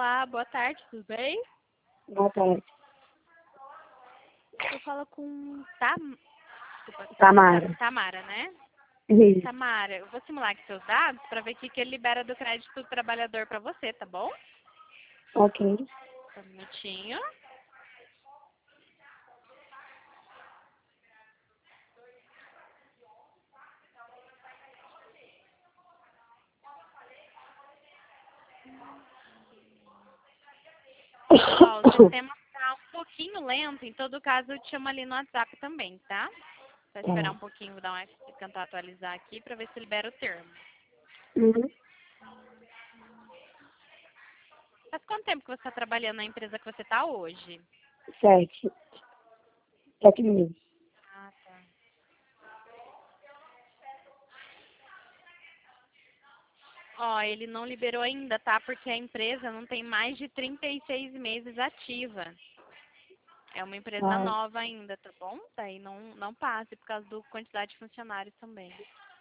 Olá, boa tarde, tudo bem? Boa tarde. Eu falo com Desculpa, Tamara. Tamara, né? Isso. Tamara, eu vou simular aqui seus dados para ver o que ele libera do crédito do trabalhador para você, tá bom? Ok. Só um minutinho. Ó, o sistema tá um pouquinho lento, em todo caso eu te chamo ali no WhatsApp também, tá? Só esperar um pouquinho, vou dar tentar atualizar aqui para ver se libera o termo. Uhum. Faz quanto tempo que você está trabalhando na empresa que você está hoje? 7 meses. Ah, tá. Ó, ele não liberou ainda, tá? Porque a empresa não tem mais de 36 meses ativa. É uma empresa Ah, nova ainda, tá bom? Daí não passe por causa da quantidade de funcionários também.